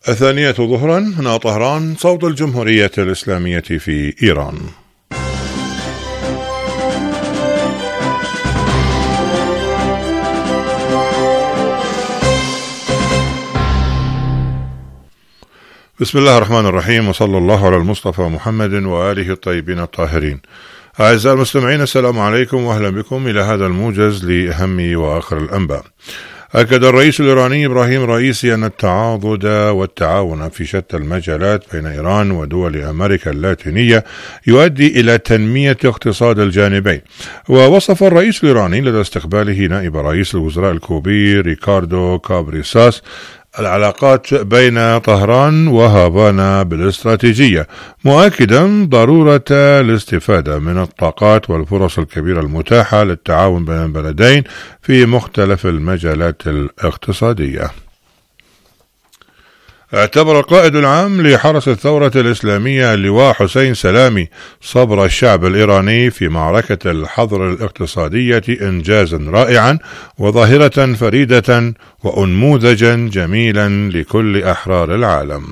الثانية ظهرا هنا طهران، صوت الجمهورية الإسلامية في إيران. بسم الله الرحمن الرحيم، وصلى الله على المصطفى محمد وآله الطيبين الطاهرين. أعزائي المستمعين، السلام عليكم وأهلا بكم إلى هذا الموجز لأهم وآخر الأنباء. أكد الرئيس الإيراني إبراهيم رئيسي أن التعاضد والتعاون في شتى المجالات بين إيران ودول أمريكا اللاتينية يؤدي إلى تنمية اقتصاد الجانبين. ووصف الرئيس الإيراني لدى استقباله نائب رئيس الوزراء الكوبي ريكاردو كابريساس العلاقات بين طهران وهافانا بالاستراتيجية، مؤكدا ضرورة الاستفادة من الطاقات والفرص الكبيرة المتاحة للتعاون بين البلدين في مختلف المجالات الاقتصادية. اعتبر القائد العام لحرس الثورة الإسلامية اللواء حسين سلامي صبر الشعب الإيراني في معركة الحظر الاقتصادية إنجازا رائعا وظاهرة فريدة وأنموذجا جميلا لكل أحرار العالم.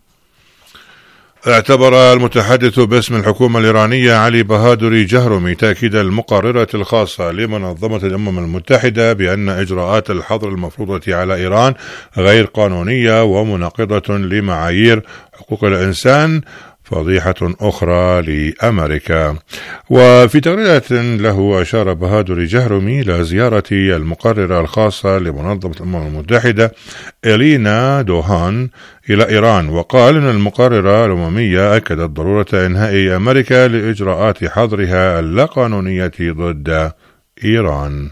اعتبر المتحدث باسم الحكومة الإيرانية علي بهادري جهرمي تأكيد المقررة الخاصة لمنظمة الأمم المتحدة بأن إجراءات الحظر المفروضة على إيران غير قانونية ومناقضة لمعايير حقوق الإنسان فضيحة أخرى لأمريكا. وفي تغريدة له أشار بهادري جهرمي إلى زيارة المقررة الخاصة لمنظمة الأمم المتحدة إلينا دوهان إلى إيران، وقال إن المقررة الأممية أكدت ضرورة إنهاء أمريكا لإجراءات حظرها اللاقانونية ضد إيران.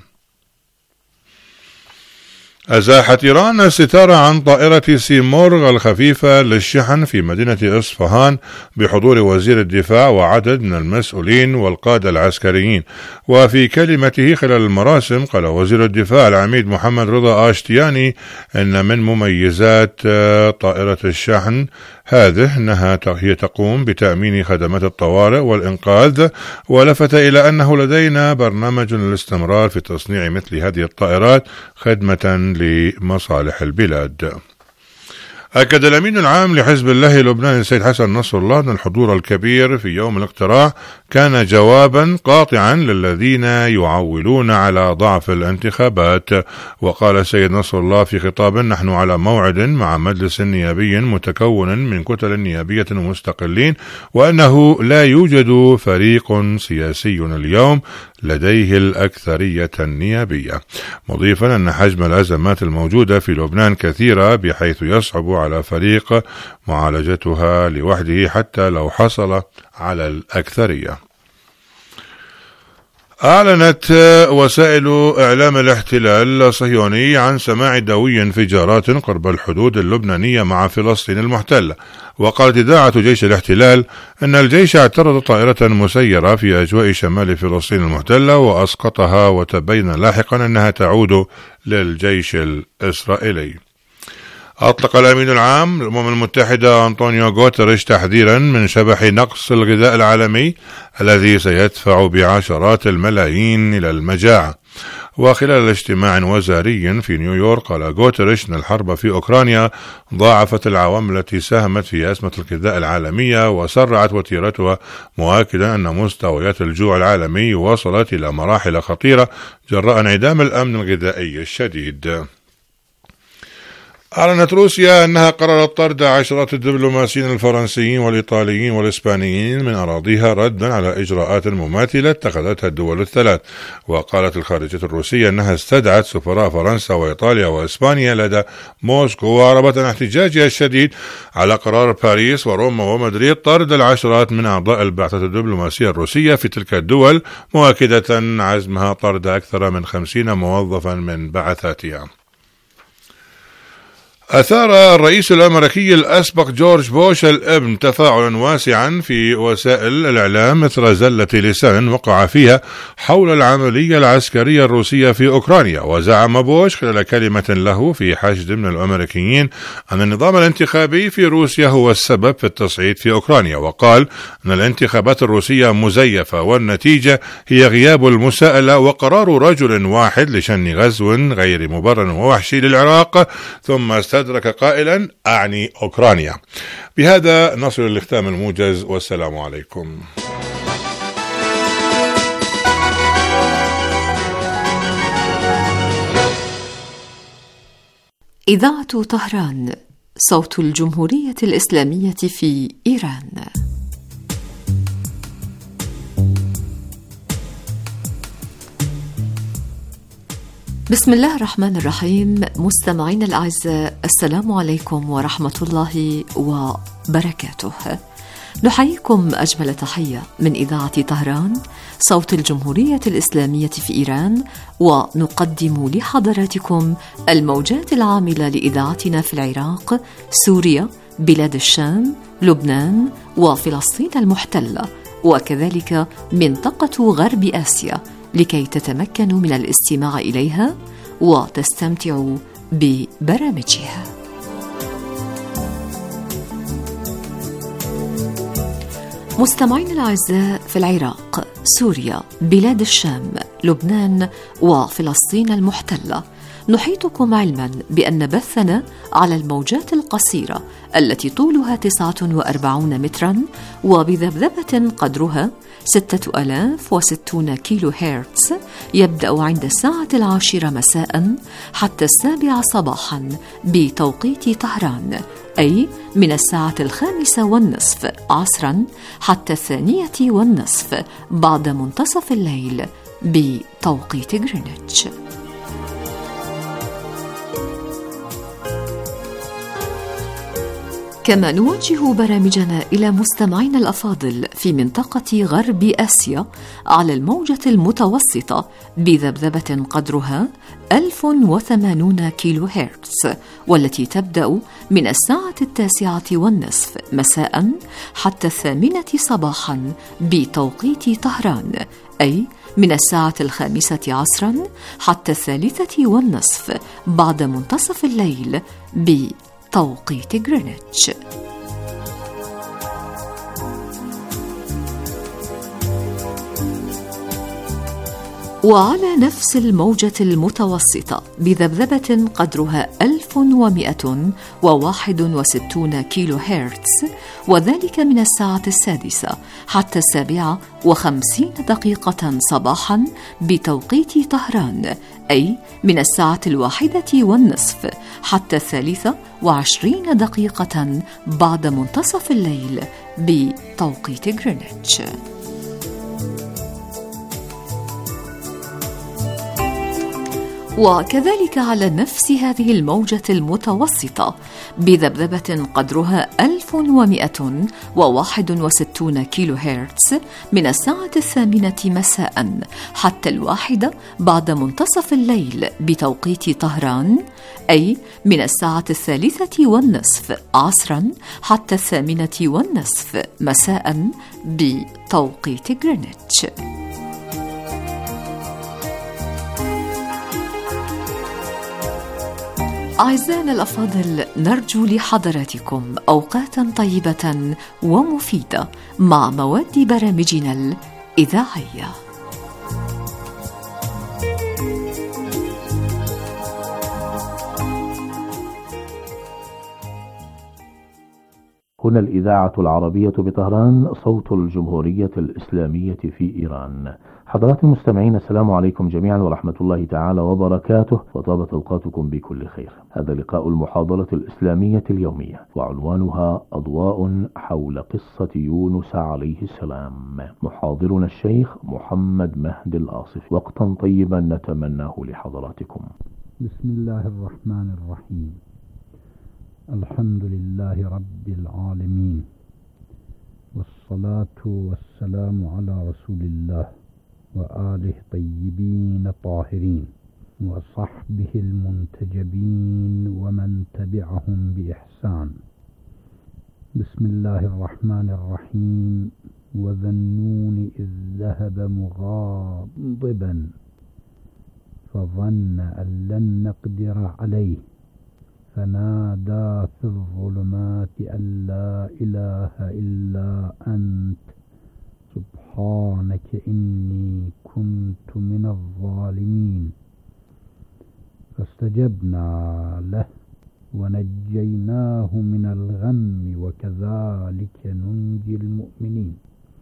أزاحت إيران الستار عن طائرة سيمورغ الخفيفة للشحن في مدينة إصفهان بحضور وزير الدفاع وعدد من المسؤولين والقادة العسكريين. وفي كلمته خلال المراسم قال وزير الدفاع العميد محمد رضا آشتياني إن من مميزات طائرة الشحن هذه أنها هي تقوم بتأمين خدمات الطوارئ والإنقاذ، ولفت إلى أنه لدينا برنامج للاستمرار في تصنيع مثل هذه الطائرات خدمة لمصالح البلاد. أكد الأمين العام لحزب الله اللبناني السيد حسن نصر الله أن الحضور الكبير في يوم الاقتراع كان جوابا قاطعا للذين يعولون على ضعف الانتخابات. وقال السيد نصر الله في خطاب نحن على موعد مع مجلس نيابي متكون من كتل نيابية ومستقلين، وأنه لا يوجد فريق سياسي اليوم لديه الأكثرية النيابية، مضيفا أن حجم الأزمات الموجودة في لبنان كثيرة بحيث يصعب على فريق معالجتها لوحده حتى لو حصل على الأكثرية. أعلنت وسائل إعلام الاحتلال الصهيوني عن سماع دوي انفجارات قرب الحدود اللبنانية مع فلسطين المحتلة. وقالت إذاعة جيش الاحتلال أن الجيش اعترض طائرة مسيرة في أجواء شمال فلسطين المحتلة وأسقطها، وتبين لاحقا أنها تعود للجيش الإسرائيلي. أطلق الأمين العام للأمم المتحدة أنطونيو غوتريش تحذيرا من شبح نقص الغذاء العالمي الذي سيدفع بعشرات الملايين إلى المجاعة. وخلال اجتماع وزاري في نيويورك قال غوتريش أن الحرب في أوكرانيا ضاعفت العوامل التي ساهمت في أزمة الغذاء العالمية وسرعت وتيرتها، مؤكدا أن مستويات الجوع العالمي وصلت إلى مراحل خطيرة جراء انعدام الأمن الغذائي الشديد. أعلنت روسيا أنها قررت طرد عشرات الدبلوماسيين الفرنسيين والإيطاليين والإسبانيين من أراضيها ردا على إجراءات مماثلة اتخذتها الدول الثلاث. وقالت الخارجية الروسية أنها استدعت سفراء فرنسا وإيطاليا وإسبانيا لدى موسكو وعربت عن احتجاجها الشديد على قرار باريس وروما ومدريد طرد العشرات من أعضاء البعثة الدبلوماسية الروسية في تلك الدول، مؤكدة عزمها طرد أكثر من 50 موظفا من بعثاتها. أثار الرئيس الأمريكي الأسبق جورج بوش الابن تفاعلا واسعا في وسائل الإعلام إثر زلة لسان وقع فيها حول العملية العسكرية الروسية في أوكرانيا. وزعم بوش خلال كلمة له في حشد من الأمريكيين أن النظام الانتخابي في روسيا هو السبب في التصعيد في أوكرانيا، وقال أن الانتخابات الروسية مزيفة والنتيجة هي غياب المساءلة وقرار رجل واحد لشن غزو غير مبرر ووحشي للعراق. ثم واستدرك قائلا: أعني أوكرانيا. بهذا نصل لختام الموجز، والسلام عليكم. إذاعة طهران، صوت الجمهورية الإسلامية في إيران. بسم الله الرحمن الرحيم. مستمعينا الأعزاء، السلام عليكم ورحمة الله وبركاته. نحييكم أجمل تحية من إذاعة طهران، صوت الجمهورية الإسلامية في إيران، ونقدم لحضراتكم الموجات العاملة لإذاعتنا في العراق، سوريا، بلاد الشام، لبنان، وفلسطين المحتلة، وكذلك منطقة غرب آسيا، لكي تتمكنوا من الاستماع إليها وتستمتعوا ببرامجها. مستمعين الأعزاء، في العراق، سوريا، بلاد الشام، لبنان، وفلسطين المحتلة، نحيطكم علما بأن بثنا على الموجات القصيرة التي طولها 49 مترا وبذبذبة قدرها 6060 كيلو هرتز يبدأ عند الساعة 10 مساء حتى 7 صباحا بتوقيت طهران، أي من الساعة 5:30 عصرا حتى 2:30 بعد منتصف الليل بتوقيت غرينتش. كما نوجه برامجنا إلى مستمعينا الأفاضل في منطقة غرب آسيا على الموجة المتوسطة بذبذبة قدرها 1080 كيلو هرتز، والتي تبدأ من الساعة 9:30 مساء حتى 8 صباحا بتوقيت طهران، أي من الساعة 5 عصرا حتى 3:30 بعد منتصف الليل بتوقيت غرينتش. وعلى نفس الموجة المتوسطة بذبذبة قدرها 1161 كيلو هرتز، وذلك من الساعة 6 حتى 57 صباحا بتوقيت طهران، أي من الساعة 1:30 حتى 23 بعد منتصف الليل بتوقيت غرينتش. وكذلك على نفس هذه الموجة المتوسطة بذبذبة قدرها 1161 كيلو هرتز من الساعة 8 مساء حتى 1 بعد منتصف الليل بتوقيت طهران، أي من الساعة 3:30 عصرا حتى 8:30 مساء بتوقيت غرينتش. أعزائنا الأفاضل، نرجو لحضراتكم أوقاتا طيبة ومفيدة مع مواد برامجنا الإذاعية. هنا الإذاعة العربية بطهران، صوت الجمهورية الإسلامية في إيران. حضرات المستمعين، السلام عليكم جميعا ورحمة الله تعالى وبركاته، وطابت أوقاتكم بكل خير. هذا لقاء المحاضرة الإسلامية اليومية، وعنوانها أضواء حول قصة يونس عليه السلام. محاضرنا الشيخ محمد مهدي الآصف. وقتا طيبا نتمناه لحضراتكم. بسم الله الرحمن الرحيم. الحمد لله رب العالمين، والصلاة والسلام على رسول الله وآله طيبين طاهرين وصحبه المنتجبين ومن تبعهم بإحسان. بسم الله الرحمن الرحيم. وذا النون إذ ذهب مغاضبا فظن أن لن نقدر عليه فنادى في الظلمات أن لا إله إلا أنت سبحانك إني كنت من الظالمين. فاستجبنا له ونجيناه من الغم وكذلك ننجي المؤمنين.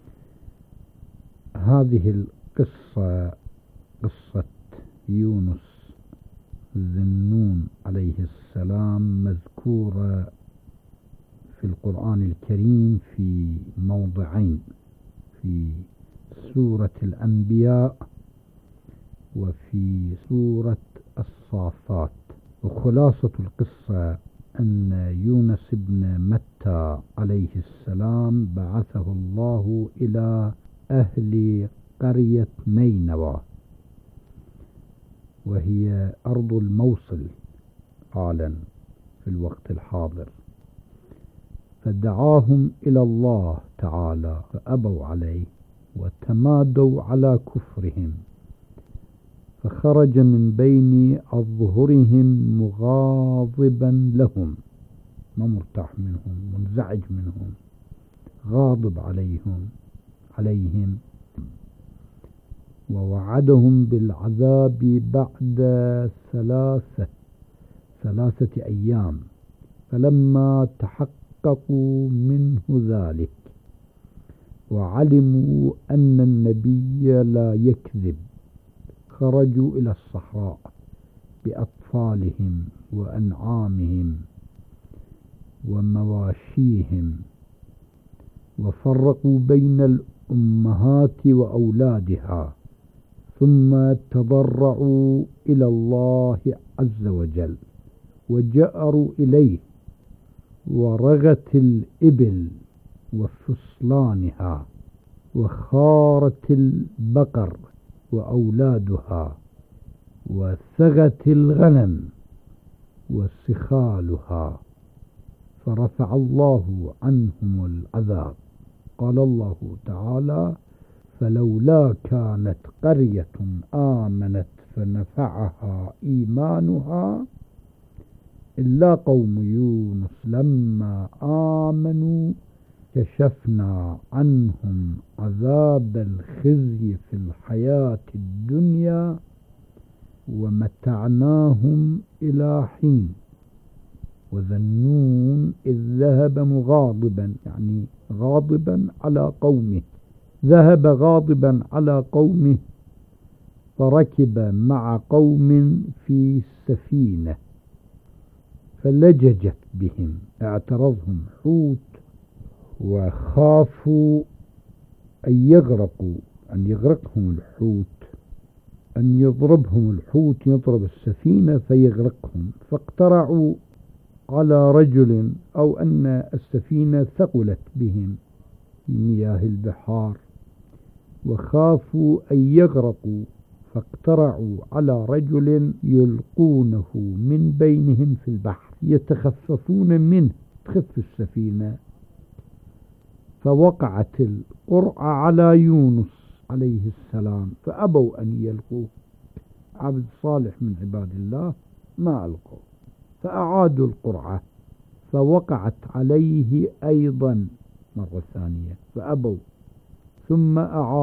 هذه القصة قصة يونس ذي النون عليه السلام مذكورة في القرآن الكريم في موضعين، في سورة الأنبياء وفي سورة الصافات. وخلاصة القصة أن يونس بن متى عليه السلام بعثه الله إلى أهل قرية نينوى، وهي أرض الموصل حالا في الوقت الحاضر، فدعاهم إلى الله تعالى فأبوا عليه وتمادوا على كفرهم، فخرج من بين أظهرهم مغاضبا لهم، ما مرتاح منهم، منزعج منهم، غاضب عليهم ووعدهم بالعذاب بعد ثلاثة أيام. فلما تحققوا منه ذلك وعلموا أن النبي لا يكذب خرجوا إلى الصحراء بأطفالهم وأنعامهم ومواشيهم، وفرقوا بين الأمهات وأولادها، ثم تضرعوا إلى الله عز وجل وجأروا إليه، ورغت الإبل وفصلانها، وخارت البقر وأولادها، وثغت الغنم وسخالها، فرفع الله عنهم العذاب. قال الله تعالى: فلولا كانت قرية آمنت فنفعها إيمانها إلا قوم يونس لما آمنوا كشفنا عنهم عذاب الخزي في الحياة الدنيا ومتعناهم إلى حين. وذا النون إذ ذهب مغاضبا، يعني غاضبا على قومه، ذهب غاضبا على قومه فركب مع قوم في سفينة فلججت بهم، اعترضهم حوت وخافوا أن يغرقوا، أن يغرقهم الحوت، أن يضربهم الحوت، يضرب السفينة فيغرقهم، فاقترعوا على رجل، أو أن السفينة ثقلت بهم في مياه البحار وخافوا أن يغرقوا، فاقترعوا على رجل يلقونه من بينهم في البحر يتخففون منه، تخف السفينة، فوقعت القرعة على يونس عليه السلام فأبوا أن يلقوه. عبد صالح من عباد الله ما ألقوا، فأعادوا القرعة فوقعت عليه أيضا مرة ثانية فأبوا، ثم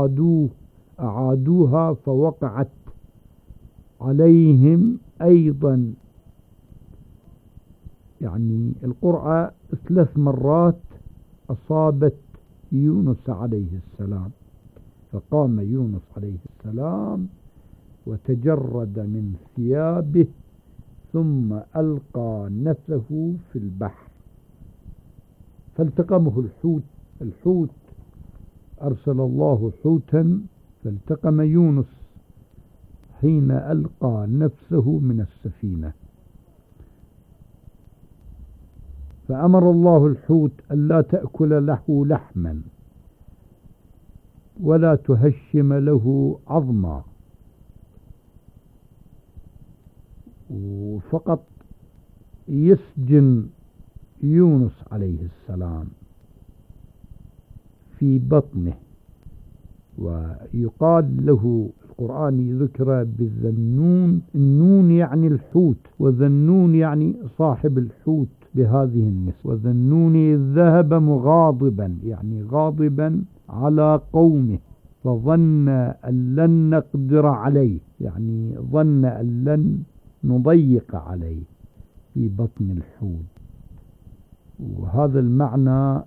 أعادوها فوقعت عليهم أيضا، يعني القرعة 3 مرات أصابت يونس عليه السلام. فقام يونس عليه السلام وتجرد من ثيابه ثم ألقى نفسه في البحر فالتقمه الحوت أرسل الله حوتا فالتقم يونس حين ألقى نفسه من السفينة، فأمر الله الحوت ألا تأكل له لحما ولا تهشم له عظما، وفقط يسجن يونس عليه السلام في بطنه. ويقال له القرآن ذكر بالذنون، النون يعني الحوت، وذنون يعني صاحب الحوت بهذه النسبة. وذنون إذ ذهب مغاضبا، يعني غاضبا على قومه، فظن أن لن نقدر عليه، يعني ظن أن لن نضيق عليه، في بطن الحوت. وهذا المعنى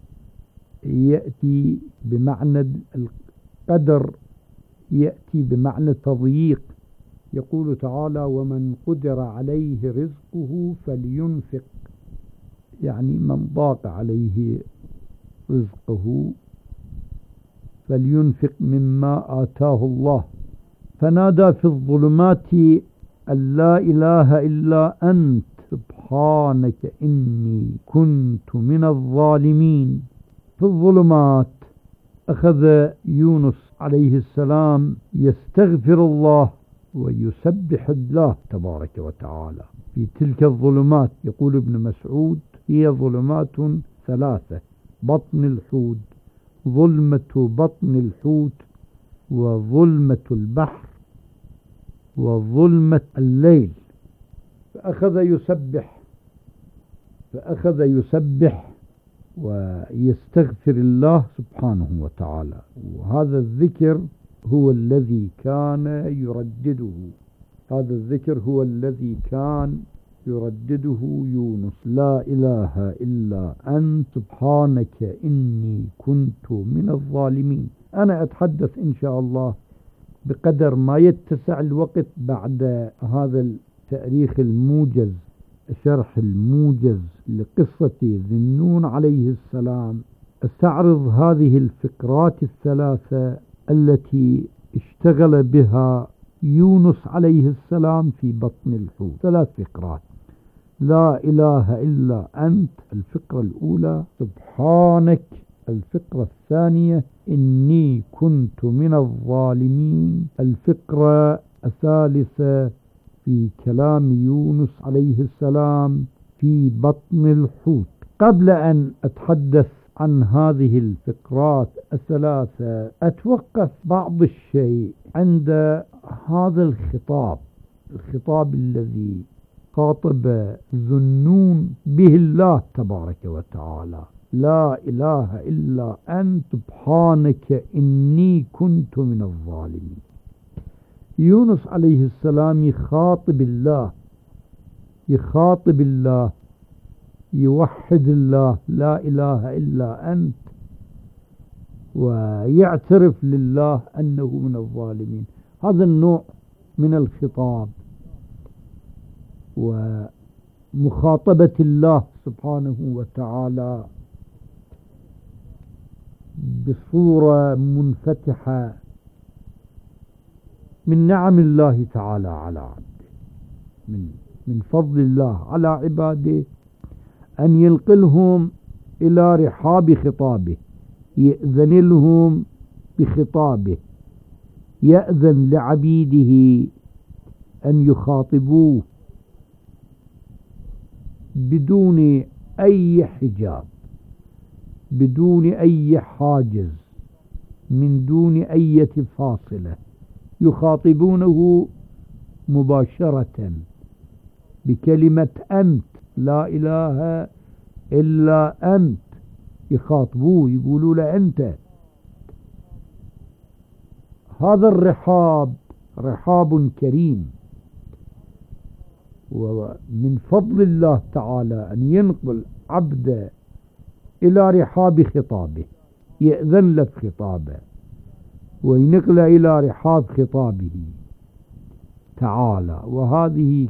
يأتي بمعنى القدر، يأتي بمعنى تضييق. يقول تعالى: ومن قدر عليه رزقه فلينفق، يعني من ضاق عليه رزقه فلينفق مما آتاه الله. فنادى في الظلمات أن لا إله إلا أنت سبحانك إني كنت من الظالمين. في الظلمات أخذ يونس عليه السلام يستغفر الله ويسبح الله تبارك وتعالى في تلك الظلمات. يقول ابن مسعود: هي ظلمات ثلاثة: بطن الحوت، ظلمة بطن الحوت، وظلمة البحر، وظلمة الليل. فأخذ يسبح ويستغفر الله سبحانه وتعالى. وهذا الذكر هو الذي كان يردده يونس: لا إله إلا أنت سبحانك إني كنت من الظالمين. أنا أتحدث إن شاء الله بقدر ما يتسع الوقت بعد هذا التاريخ الموجز، شرح الموجز لقصة ذي النون عليه السلام، استعرض هذه الفقرات الثلاثة التي اشتغل بها يونس عليه السلام في بطن الحوت. 3 فقرات: لا إله إلا أنت الفقرة الأولى، سبحانك الفقرة الثانية، إني كنت من الظالمين الفقرة الثالثة، في كلام يونس عليه السلام في بطن الحوت. قبل أن أتحدث عن هذه الفقرات الثلاثة أتوقف بعض الشيء عند هذا الخطاب الذي خاطب ذو النون به الله تبارك وتعالى: لا إله إلا أنت سبحانك إني كنت من الظالمين. يونس عليه السلام يخاطب الله، يوحد الله: لا إله إلا أنت، ويعترف لله أنه من الظالمين. هذا النوع من الخطاب ومخاطبة الله سبحانه وتعالى بصورة منفتحة من نعم الله تعالى على عبده، من فضل الله على عباده، أن ينقلهم إلى رحاب خطابه، يأذن لهم بخطابه، يأذن لعبيده أن يخاطبوه بدون أي حجاب، بدون أي حاجز، من دون أي فاصلة، يخاطبونه مباشرة بكلمة أنت، لا إله إلا أنت. يخاطبوه، يقولوا له أنت. هذا الرحاب رحاب كريم، ومن فضل الله تعالى أن ينقل عبده إلى رحاب خطابه، يأذن له بخطابه وينقل إلى رحاب خطابه تعالى. وهذه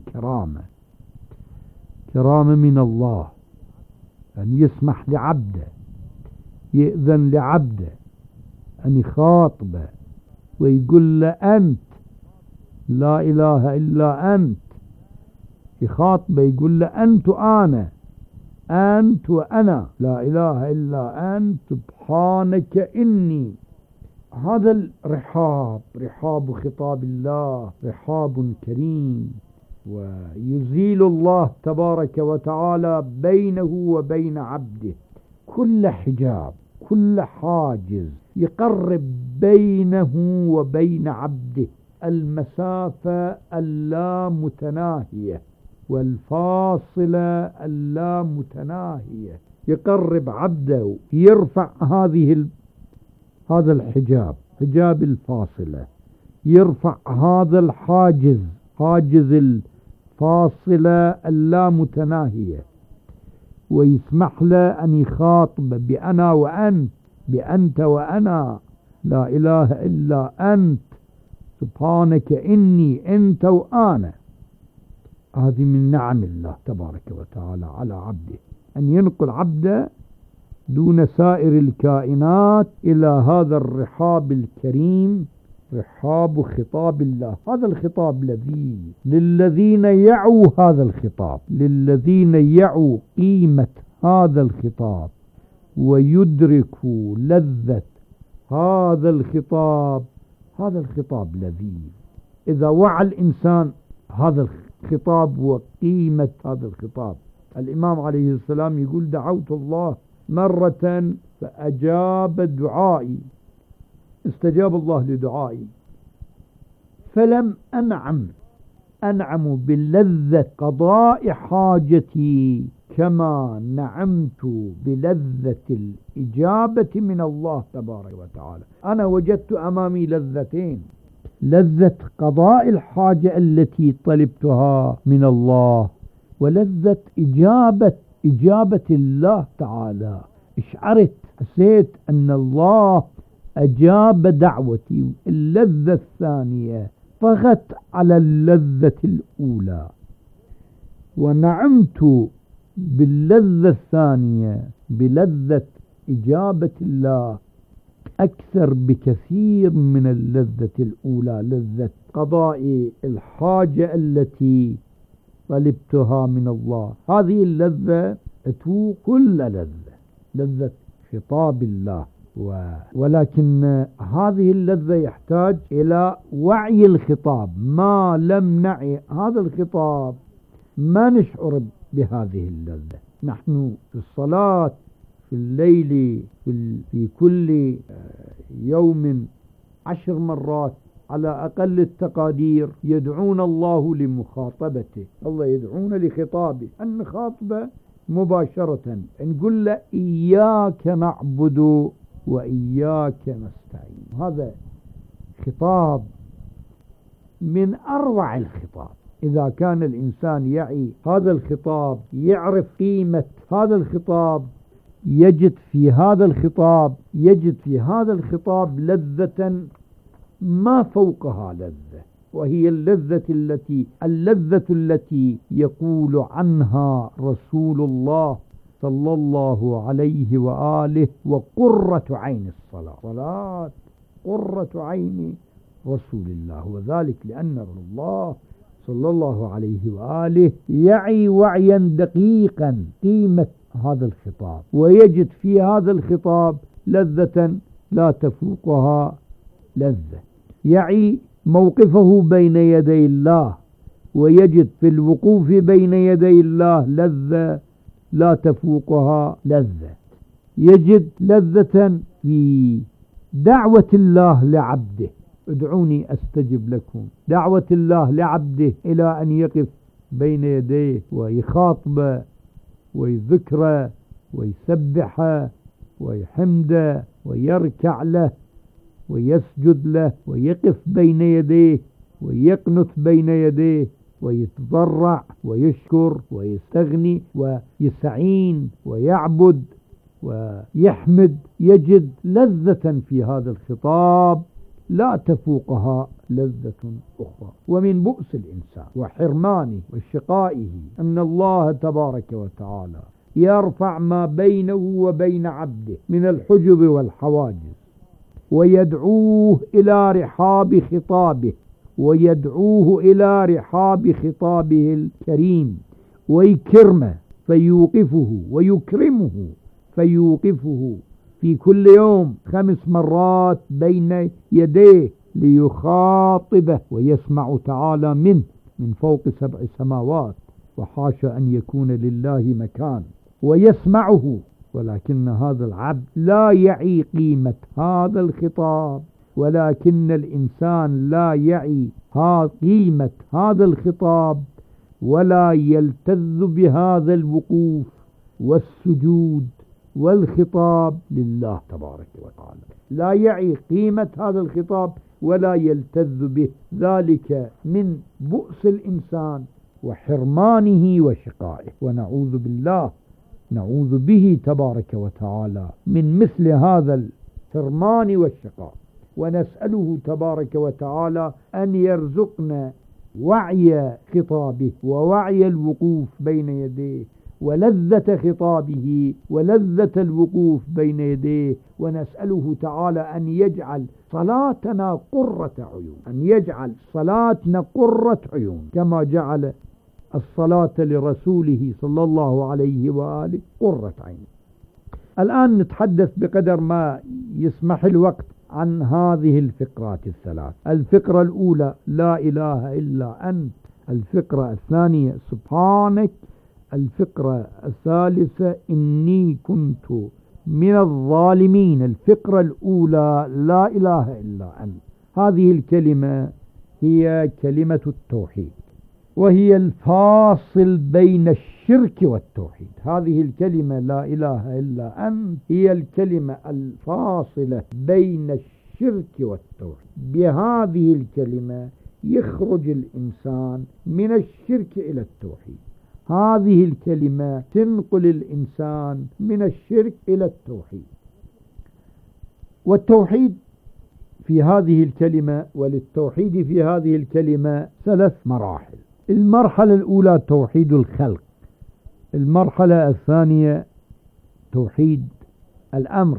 كرامة من الله، أن يسمح لعبده، يأذن لعبده أن يخاطبه ويقول له أنت، لا إله إلا أنت. يخاطبه يقول له أنت وأنا، أنت وأنا، لا إله إلا أنت سبحانك إني. هذا الرحاب رحاب خطاب الله، رحاب كريم، ويزيل الله تبارك وتعالى بينه وبين عبده كل حجاب، كل حاجز يقرب بينه وبين عبده المسافة اللامتناهية والفاصلة اللامتناهية. يقرب عبده، يرفع هذا الحجاب، حجاب الفاصلة، يرفع هذا الحاجز، حاجز الفاصلة اللامتناهية، ويسمح له أن يخاطب بأنا وأنت، بأنت وأنا، لا إله إلا أنت، سبحانك إني، أنت وأنا. هذه من نعم الله تبارك وتعالى على عبده، أن ينقل عبده دون سائر الكائنات إلى هذا الرحاب الكريم، رحاب خطاب الله. هذا الخطاب الذي للذين يعوا هذا الخطاب، للذين يعوا قيمة هذا الخطاب ويدركوا لذة هذا الخطاب. هذا الخطاب لذيذ إذا وعى الإنسان هذا الخطاب وقيمة هذا الخطاب. الإمام عليه السلام يقول: دعوت الله مرة فأجاب دعائي، استجاب الله لدعائي، فلم أنعم باللذة قضاء حاجتي كما نعمت بلذة الإجابة من الله تبارك وتعالى. أنا وجدت أمامي لذتين: لذة قضاء الحاجة التي طلبتها من الله، ولذة إجابة الله تعالى. اشعرت، حسيت أن الله أجاب دعوتي. اللذة الثانية طغت على اللذة الأولى، ونعمت باللذة الثانية بلذة إجابة الله أكثر بكثير من اللذة الأولى، لذة قضاء الحاجة التي طلبتها من الله. هذه اللذة تفوق كل لذة خطاب الله، ولكن هذه اللذة يحتاج إلى وعي الخطاب. ما لم نعي هذا الخطاب ما نشعر بهذه اللذة. نحن في الصلاة في الليل في كل يوم 10 مرات على أقل التقادير يدعون الله لمخاطبته، الله يدعون لخطابه، أن نخاطبه مباشرة، نقول له إياك نعبد وإياك نستعين. هذا خطاب من أروع الخطاب. إذا كان الإنسان يعي هذا الخطاب، يعرف قيمة هذا الخطاب، يجد في هذا الخطاب لذة ما فوقها لذة، وهي اللذة التي يقول عنها رسول الله صلى الله عليه وآله: وقرة عين الصلاة قرة عين رسول الله. وذلك لأن الله صلى الله عليه وآله يعي وعيا دقيقا قيمة هذا الخطاب، ويجد في هذا الخطاب لذة لا تفوقها لذة. يعي موقفه بين يدي الله، ويجد في الوقوف بين يدي الله لذة لا تفوقها لذة. يجد لذة في دعوة الله لعبده: ادعوني أستجب لكم. دعوة الله لعبده إلى أن يقف بين يديه ويخاطبه ويذكره ويسبحه ويحمده ويركع له ويسجد له ويقف بين يديه ويقنت بين يديه ويتضرع ويشكر ويستغني ويستعين ويعبد ويحمد. يجد لذة في هذا الخطاب لا تفوقها لذة أخرى. ومن بؤس الإنسان وحرمانه وشقائه أن الله تبارك وتعالى يرفع ما بينه وبين عبده من الحجب والحواجز، ويدعوه إلى رحاب خطابه، ويدعوه إلى رحاب خطابه الكريم، ويكرمه فيوقفه، ويكرمه فيوقفه في كل يوم 5 مرات بين يديه ليخاطبه، ويسمع تعالى منه من فوق 7 سماوات، وحاشا أن يكون لله مكان، ويسمعه. ولكن هذا العبد لا يعي قيمة هذا الخطاب، ولكن الإنسان لا يعي قيمة هذا الخطاب، ولا يلتذ بهذا الوقوف والسجود والخطاب لله تبارك وتعالى. لا يعي قيمة هذا الخطاب ولا يلتذ به. ذلك من بؤس الإنسان وحرمانه وشقائه، ونعوذ بالله، نعوذ به تبارك وتعالى من مثل هذا الحرمان والشقاء، ونسأله تبارك وتعالى أن يرزقنا وعي خطابه ووعي الوقوف بين يديه ولذة خطابه ولذة الوقوف بين يديه، ونسأله تعالى أن يجعل صلاتنا قرة عيون، أن يجعل صلاتنا قرة عيون كما جعل الصلاة لرسوله صلى الله عليه وآله قرة عين. الآن نتحدث بقدر ما يسمح الوقت عن هذه الفقرات الثلاث. الفقرة الأولى لا إله إلا أنت، الفقرة الثانية سبحانك، الفقرة الثالثة إني كنت من الظالمين. الفقرة الأولى لا إله إلا أنت، هذه الكلمة هي كلمة التوحيد، وهي الفاصل بين الشرك والتوحيد. هذه الكلمة لا إله إلا أنت هي الكلمة الفاصلة بين الشرك والتوحيد. بهذه الكلمة يخرج الإنسان من الشرك إلى التوحيد، هذه الكلمة تنقل الإنسان من الشرك إلى التوحيد. والتوحيد في هذه الكلمة وللتوحيد في هذه الكلمة ثلاث مراحل. المرحلة الأولى توحيد الخلق، المرحلة الثانية توحيد الأمر،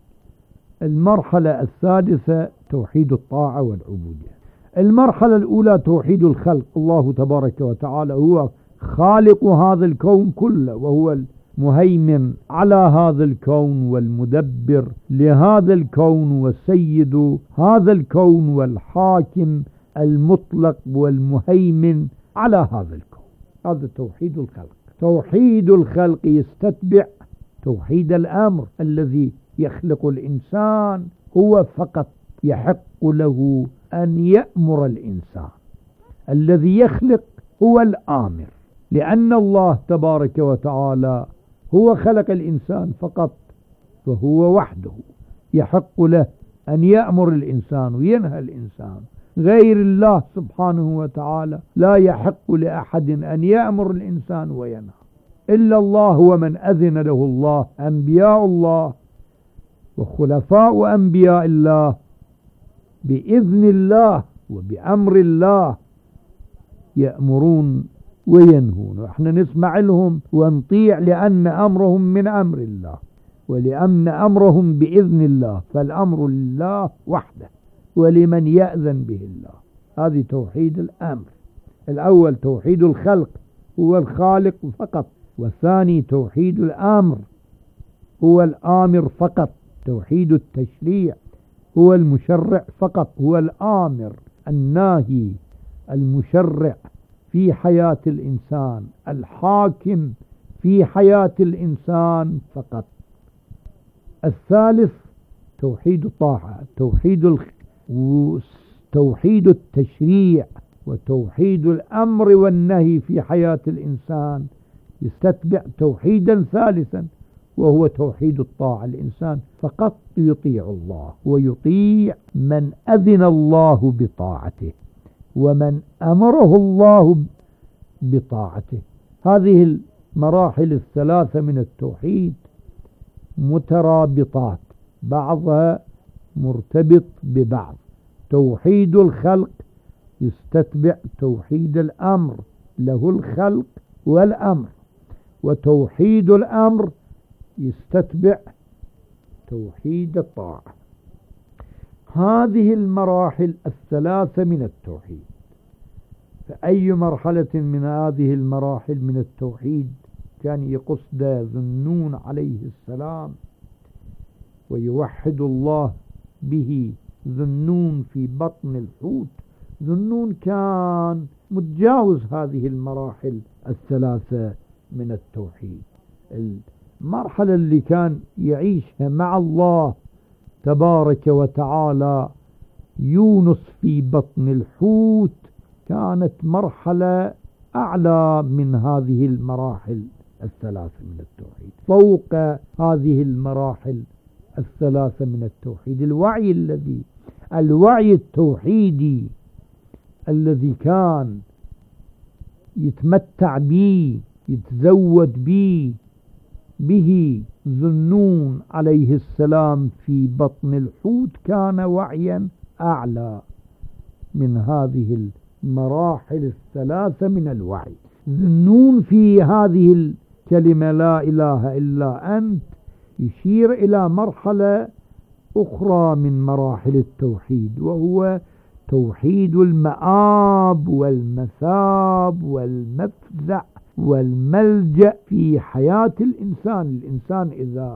المرحلة الثالثة توحيد الطاعة والعبودية. المرحلة الأولى توحيد الخلق، الله تبارك وتعالى هو خالق هذا الكون كله، وهو المهيمن على هذا الكون والمدبر لهذا الكون وسيد هذا الكون والحاكم المطلق والمهيمن على هذا الكون. هذا توحيد الخلق. توحيد الخلق يستتبع توحيد الأمر، الذي يخلق الإنسان هو فقط يحق له أن يأمر الإنسان، الذي يخلق هو الآمر، لأن الله تبارك وتعالى هو خلق الإنسان فقط، فهو وحده يحق له أن يأمر الإنسان وينهى الإنسان. غير الله سبحانه وتعالى لا يحق لأحد أن يأمر الإنسان وينهى إلا الله، ومن أذن له الله. أنبياء الله وخلفاء أنبياء الله بإذن الله وبأمر الله يأمرون وينهون، احنا نسمع لهم ونطيع لأن أمرهم من أمر الله ولأن أمرهم بإذن الله، فالأمر لله وحده ولمن يأذن به الله. هذه توحيد الأمر. الأول توحيد الخلق هو الخالق فقط، والثاني توحيد الأمر هو الآمر فقط. توحيد التشريع هو المشرع فقط، هو الآمر الناهي المشرع في حياة الإنسان، الحاكم في حياة الإنسان فقط. الثالث توحيد الطاعة، توحيد التشريع وتوحيد الأمر والنهي في حياة الإنسان يستتبع توحيدا ثالثا، وهو توحيد الطاعة. الإنسان فقط يطيع الله ويطيع من أذن الله بطاعته ومن أمره الله بطاعته. هذه المراحل الثلاثة من التوحيد مترابطات، بعضها مرتبط ببعض. توحيد الخلق يستتبع توحيد الأمر، له الخلق والأمر، وتوحيد الأمر يستتبع توحيد الطاعة. هذه المراحل الثلاثة من التوحيد. فأي مرحلة من هذه المراحل من التوحيد كان يقصد ذنون عليه السلام ويوحد الله به ذنون في بطن الحوت. ذنون كان متجاوز هذه المراحل الثلاثة من التوحيد. المرحلة اللي كان يعيشها مع الله تبارك وتعالى يونس في بطن الحوت كانت مرحلة أعلى من هذه المراحل الثلاثة من التوحيد. فوق هذه المراحل الثلاثة من التوحيد الوعي التوحيدي الذي كان يتمتع به، يتزود به ذو-النون عليه السلام في بطن الحوت كان وعيا أعلى من هذه المراحل الثلاثة من الوعي. ذو-النون في هذه الكلمة لا إله إلا أنت يشير إلى مرحلة أخرى من مراحل التوحيد، وهو توحيد المآب والمثاب والمفزع والملجأ في حياة الإنسان. الإنسان إذا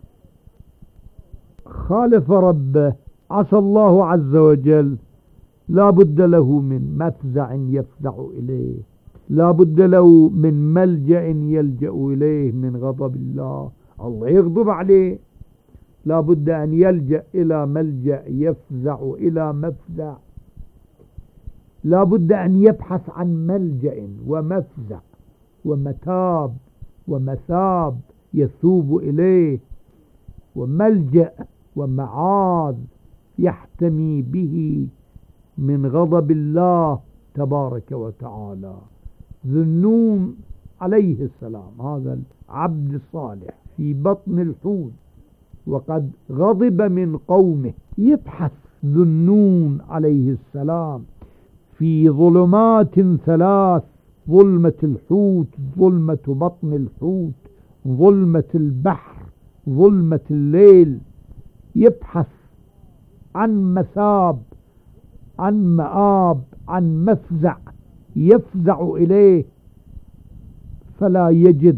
خالف ربه عسى الله عز وجل لا بد له من مفزع يفزع إليه، لا بد له من ملجأ يلجأ إليه من غضب الله، الله يغضب عليه، لا بد أن يلجأ إلى ملجأ يفزع إلى مفزع، لا بد أن يبحث عن ملجأ ومفزع ومتاب ومثاب يثوب إليه، وملجأ ومعاذ يحتمي به من غضب الله تبارك وتعالى. ذو-النون عليه السلام هذا العبد الصالح في بطن الحوت وقد غضب من قومه، يبحث ذو-النون عليه السلام في ظلمات ثلاث: ظلمة الحوت، ظلمة بطن الحوت، ظلمة البحر، ظلمة الليل، يبحث عن مثاب، عن مآب، عن مفزع يفزع إليه، فلا يجد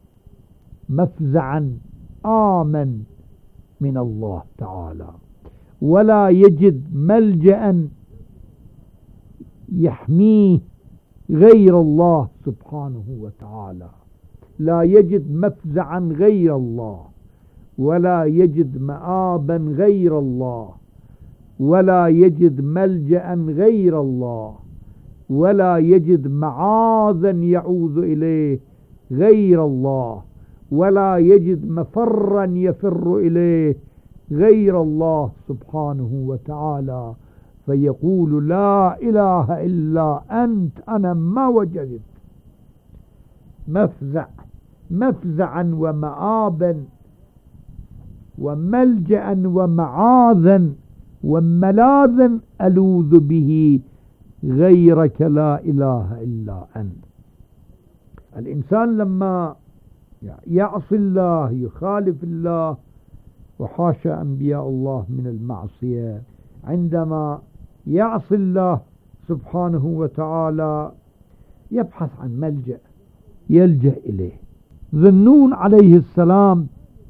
مفزعا آمن من الله تعالى، ولا يجد ملجأ يحميه غير الله سبحانه وتعالى، لا يجد مفزعا غير الله، ولا يجد مآبا غير الله، ولا يجد ملجأ غير الله، ولا يجد معاذا يعوذ إليه غير الله، ولا يجد مفرا يفر إليه غير الله سبحانه وتعالى، فيقول لا إله إلا أنت، أنا ما وجدت مفزعا ومآبا وملجأ ومعاذا وملاذا ألوذ به غيرك لا إله إلا أنت. الإنسان لما يعصي الله، يخالف الله، وحاشا أنبياء الله من المعصية، عندما يعصي الله سبحانه وتعالى يبحث عن ملجأ يلجأ إليه. ذو-النون عليه السلام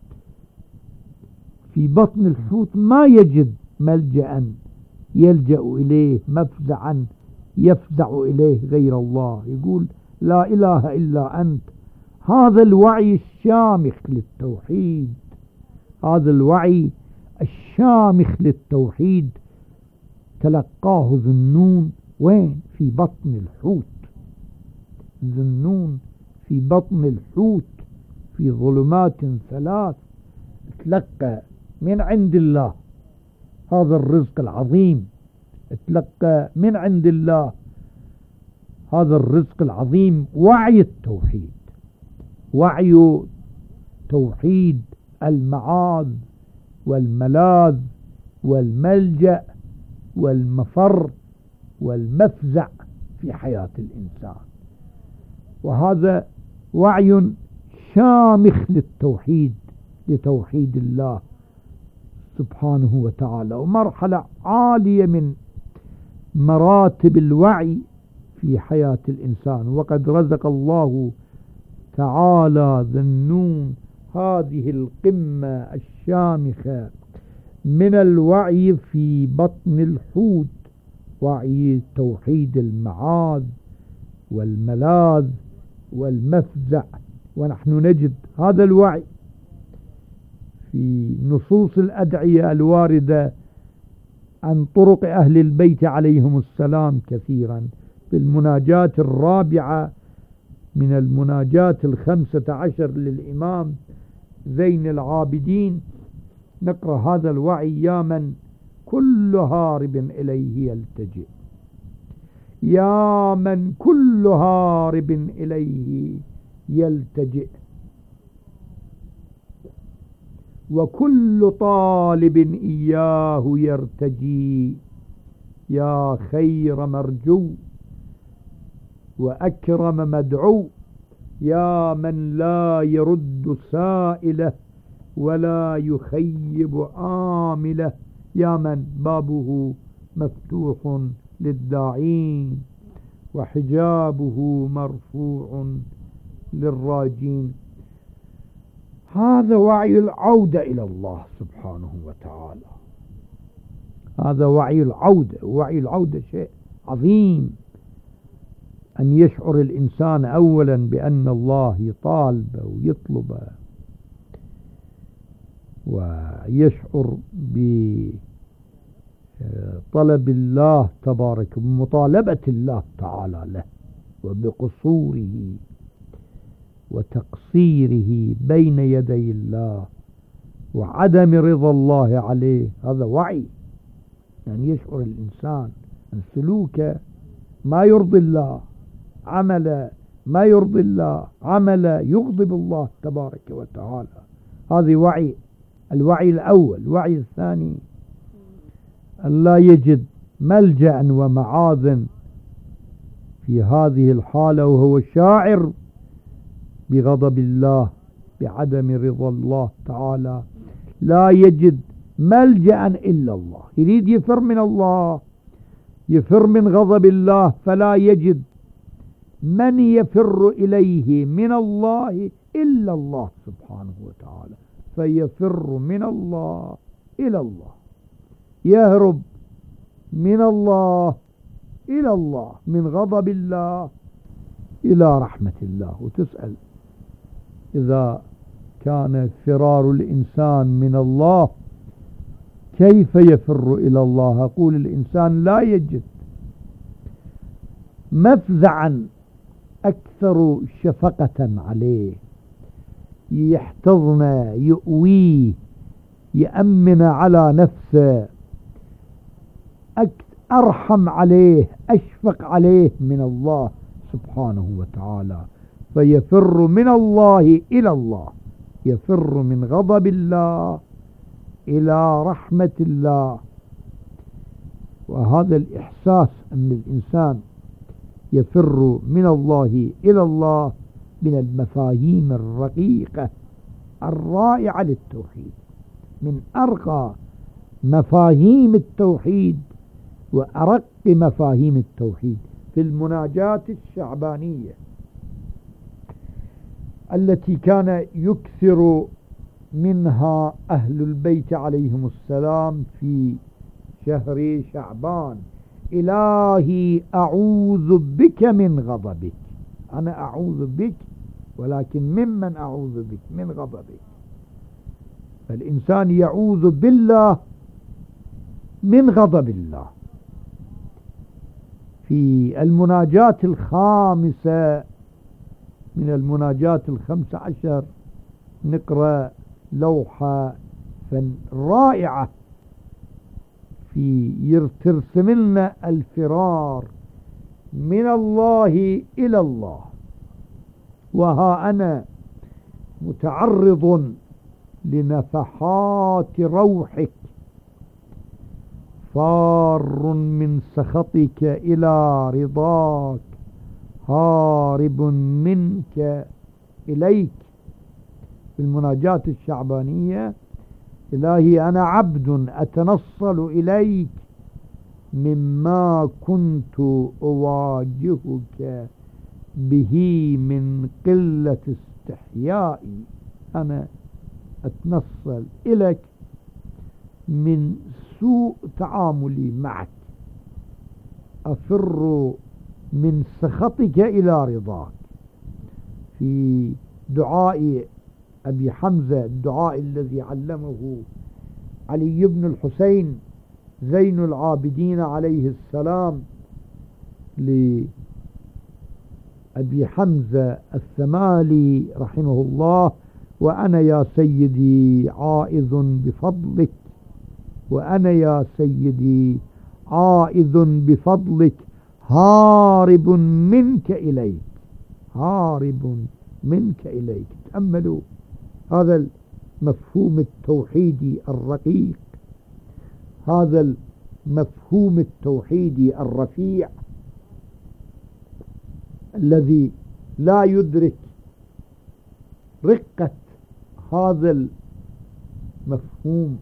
في بطن الحوت ما يجد ملجأ يلجأ إليه، مفزعا يفزع إليه غير الله، يقول لا إله إلا أنت. هذا الوعي الشامخ للتوحيد، هذا الوعي الشامخ للتوحيد تلقاه ذو-النون وين؟ في بطن الحوت. ذو-النون في بطن الحوت في ظلمات ثلاث تلقى من عند الله هذا الرزق العظيم، تلقى من عند الله هذا الرزق العظيم، وعي التوحيد، وعي توحيد المعاذ والملاذ والملجأ والمفر والمفزع في حياة الإنسان. وهذا وعي شامخ للتوحيد، لتوحيد الله سبحانه وتعالى، ومرحلة عالية من مراتب الوعي في حياة الإنسان. وقد رزق الله تعالى ذو-النون هذه القمة الشامخة من الوعي في بطن الحوت، وعي توحيد المعاذ والملاذ والمفزع. ونحن نجد هذا الوعي في نصوص الأدعية الواردة عن طرق أهل البيت عليهم السلام كثيرا. في المناجاة الرابعة من المناجاة 15 للإمام زين العابدين نقرأ هذا الوعي: يا من كل هارب إليه يلتجئ، يا من كل هارب إليه يلتجئ وكل طالب إياه يرتجي. يا خير مرجو وأكرم مدعو، يا من لا يرد سائله ولا يخيب آمله، يا من بابه مفتوح للداعين وحجابه مرفوع للراجين. هذا وعي العودة إلى الله سبحانه وتعالى، هذا وعي العودة. وعي العودة شيء عظيم، أن يشعر الإنسان أولا بأن الله يطالبه ويطلبه، ويشعر بطلب الله تبارك بمطالبة الله تعالى له وبقصوره وتقصيره بين يدي الله وعدم رضا الله عليه. هذا وعي، يعني يشعر الإنسان أن سلوكه ما يرضي الله، عمل ما يرضي الله، عمل يغضب الله تبارك وتعالى. هذا وعي، الوعي الأول. الوعي الثاني أن لا يجد ملجأ ومعاذ في هذه الحالة وهو شاعر بغضب الله، بعدم رضا الله تعالى، لا يجد ملجأ إلا الله. يريد يفر من الله، يفر من غضب الله، فلا يجد من يفر إليه من الله إلا الله سبحانه وتعالى، فيفر من الله إلى الله، يهرب من الله إلى الله، من غضب الله إلى رحمة الله. وتسأل إذا كان فرار الإنسان من الله كيف يفر إلى الله؟ أقول الإنسان لا يجد مفزعا أكثر شفقة عليه، يحتضنه، يؤويه، يأمن على نفسه، أرحم عليه، أشفق عليه من الله سبحانه وتعالى، فيفر من الله إلى الله، يفر من غضب الله إلى رحمة الله. وهذا الإحساس أن الإنسان يفر من الله إلى الله من المفاهيم الرقيقة الرائعة للتوحيد، من أرقى مفاهيم التوحيد وأرق مفاهيم التوحيد في المناجاة الشعبانية التي كان يكثر منها أهل البيت عليهم السلام في شهر شعبان. إلهي أعوذ بك من غضبك، أنا أعوذ بك، ولكن ممن أعوذ بك؟ من غضبك. فالإنسان يعوذ بالله من غضب الله. في المناجاة الخامسة من المناجاة 15 نقرأ لوحة رائعة في ترسم لنا الفرار من الله إلى الله. وها أنا متعرض لنفحات روحك، فار من سخطك إلى رضاك، هارب منك إليك. في المناجاة الشعبانية: إلهي أنا عبد أتنصل إليك مما كنت أواجهك به من قلة استحيائي. أنا أتنصل إليك من سوء تعاملي معك، أفر من سخطك إلى رضاك. في دعاء أبي حمزة، الدعاء الذي علمه علي بن الحسين زين العابدين عليه السلام لأبي حمزة الثمالي رحمه الله: وأنا يا سيدي عائذ بفضلك، وأنا يا سيدي عائذ بفضلك، هارب منك إليك، هارب منك إليك. تأملوا هذا المفهوم التوحيدي الرقيق، هذا المفهوم التوحيدي الرفيع الذي لا يدرك رقة هذا المفهوم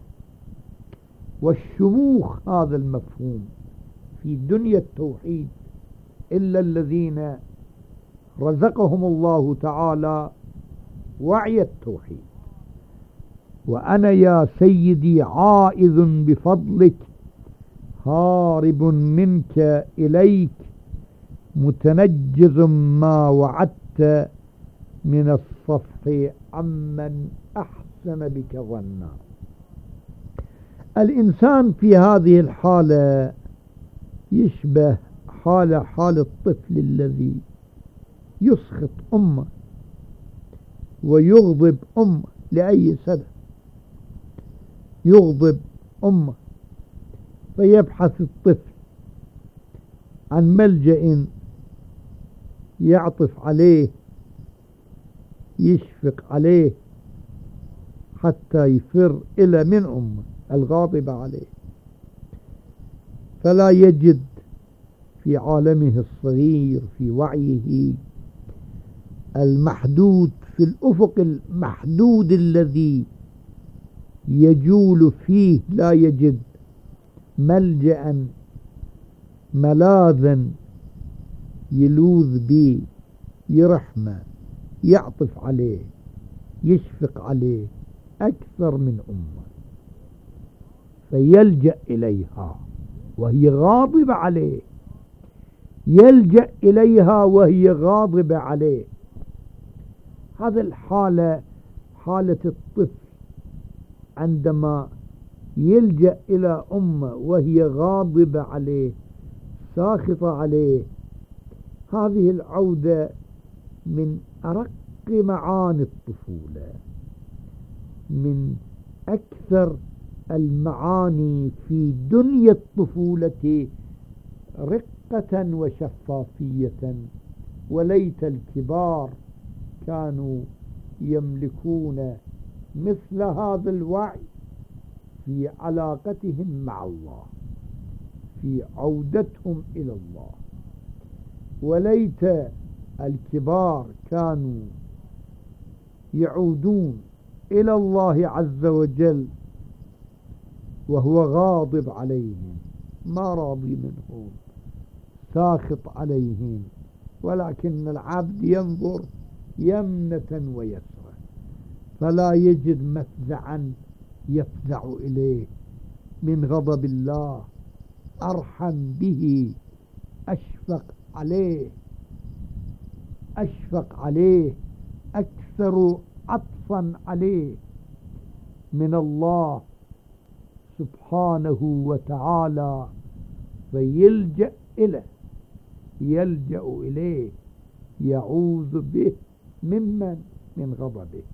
والشموخ هذا المفهوم في دنيا التوحيد إلا الذين رزقهم الله تعالى وعي التوحيد. وأنا يا سيدي عائذ بفضلك هارب منك إليك متنجز ما وعدت من الصفح عمن أحسن بك ظنا. الإنسان في هذه الحالة يشبه حال الطفل الذي يسخط أمه ويغضب أمه لأي سبب، يغضب أمه فيبحث الطفل عن ملجأ يعطف عليه يشفق عليه حتى يفر إلى من أمه الغاضبة عليه، فلا يجد في عالمه الصغير في وعيه المحدود في الأفق المحدود الذي يجول فيه، لا يجد ملجأ ملاذا يلوذ به يرحمه يعطف عليه يشفق عليه أكثر من أمه، فيلجأ إليها وهي غاضبة عليه، يلجأ إليها وهي غاضبة عليه. هذا الحالة حالة الطفل عندما يلجأ إلى أمه وهي غاضبة عليه ساخطة عليه. هذه العودة من أرق معاني الطفولة، من أكثر المعاني في دنيا الطفولة رقة وشفافية. وليت الكبار كانوا يملكون مثل هذا الوعي في علاقتهم مع الله، في عودتهم إلى الله. وليت الكبار كانوا يعودون إلى الله عز وجل وهو غاضب عليهم، ما راضي منهم، ساخط عليهم، ولكن العبد ينظر يمنة ويسرا فلا يجد مفزعا يفزع إليه من غضب الله، أرحم به، أشفق عليه أكثر عطفا عليه من الله سبحانه وتعالى، فيلجأ إليه يعوذ به من غضبه،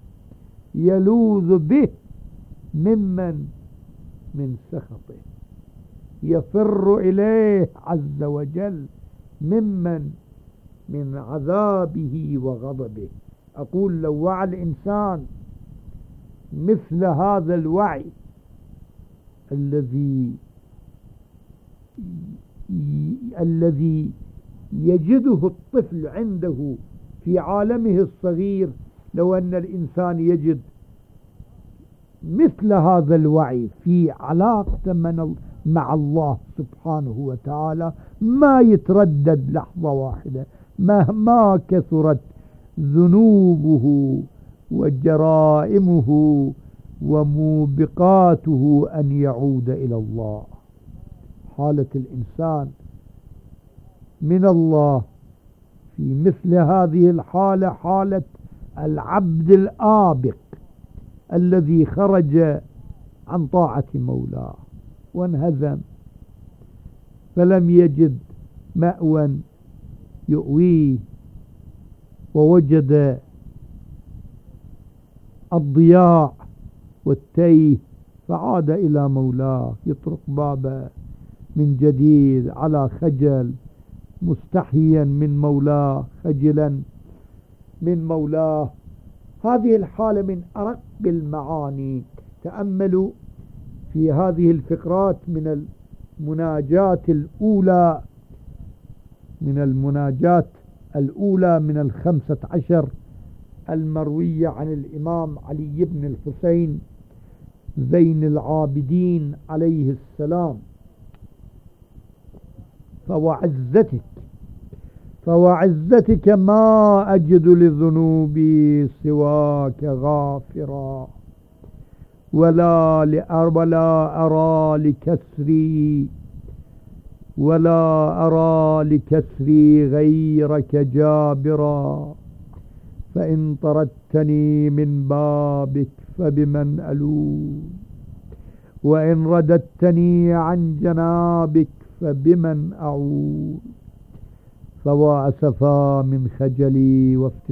يلوذ به من سخطه، يفر إليه عز وجل من عذابه وغضبه. أقول لو وعى الإنسان مثل هذا الوعي الذي يجده الطفل عنده في عالمه الصغير، لو أن الإنسان يجد مثل هذا الوعي في علاقته مع الله سبحانه وتعالى ما يتردد لحظة واحدة مهما كثرت ذنوبه وجرائمه وموبقاته أن يعود إلى الله. حالة الإنسان من الله في مثل هذه الحالة حالة العبد الآبق الذي خرج عن طاعة مولاه وانهزم فلم يجد مأوى يؤويه، ووجد الضياع والتيه فعاد إلى مولاه يطرق بابه من جديد على خجل مستحيا من مولاه، خجلا من مولاه. هذه الحالة من أرق المعاني. تأملوا في هذه الفقرات من المناجاة الأولى، من 15 المروية عن الإمام علي بن الحسين زين العابدين عليه السلام: فوعزتك ما أجد لذنوبي سواك غافرا، ولا أرى لكسري غيرك جابرا، فإن طردتني من بابك فبمن ألوذ، وإن رددتني عن جنابك فبمن أعوذ. فوا أسفا من خجلي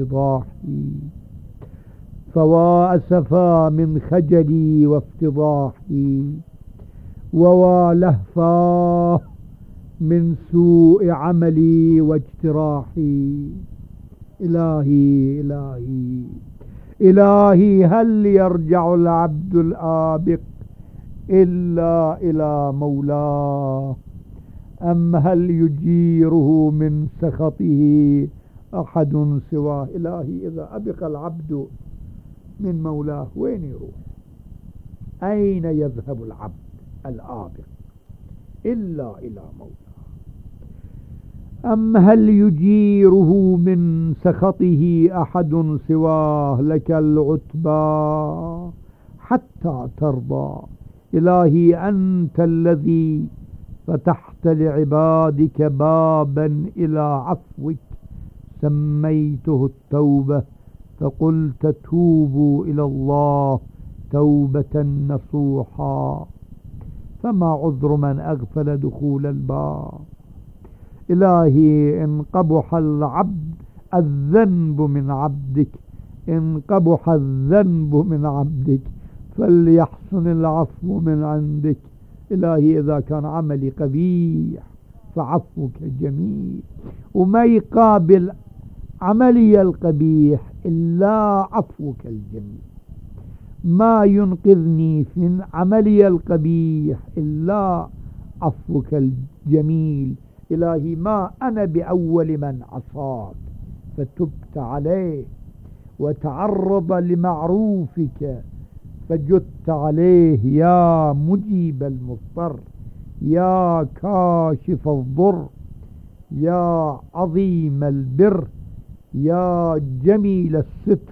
وافتضاحي، ووا لهفا من سوء عملي واجتراحي. إلهي هل يرجع العبد الآبق إلا إلى مولاه، أم هل يجيره من سخطه أحد سواه؟ إلهي إذا أبق العبد من مولاه وين يروح؟ أين يذهب العبد الآبق إلا إلى مولاه؟ أم هل يجيره من سخطه أحد سواه؟ لك العتبى حتى ترضى. إلهي أنت الذي فتحت لعبادك بابا إلى عفوك، سميته التوبة، فقلت توبوا إلى الله توبة نصوحا، فما عذر من أغفل دخول الباب. إلهي إن قبح الذنب من عبدك فليحسن العفو من عندك. إلهي إذا كان عملي قبيح فعفوك جميل، وما يقابل عملي القبيح إلا عفوك الجميل. ما ينقذني من عملي القبيح إلا عفوك الجميل. إلهي ما أنا بأول من عصاك فتبت عليه، وتعرض لمعروفك فجدت عليه، يا مجيب المضطر، يا كاشف الضر، يا عظيم البر، يا جميل الستر.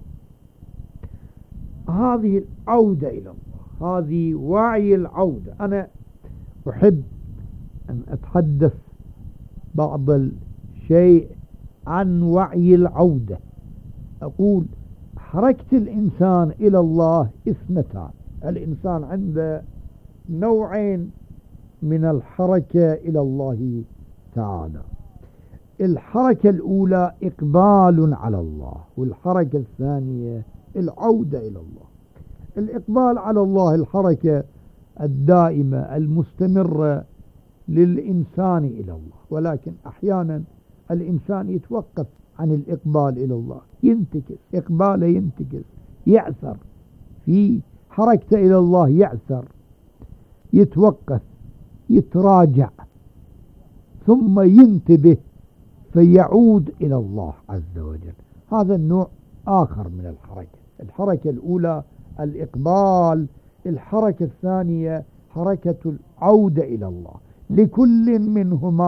هذه العودة إلى الله، هذه وعي العودة. أنا أحب أن أتحدث بعض الشيء عن وعي العودة. أقول حركة الإنسان إلى الله اثنتان. الإنسان عنده نوعين من الحركة إلى الله تعالى. الحركة الأولى إقبال على الله، والحركة الثانية العودة إلى الله. الإقبال على الله الحركة الدائمة المستمرة للإنسان إلى الله، ولكن أحيانا الإنسان يتوقف عن الإقبال إلى الله، ينتكس إقباله، ينتكس، يعثر في حركته إلى الله، يعثر، يتوقف، يتراجع، ثم ينتبه فيعود إلى الله عز وجل. هذا النوع آخر من الحركة. الحركة الأولى الإقبال، الحركة الثانية حركة العودة إلى الله. لكل منهما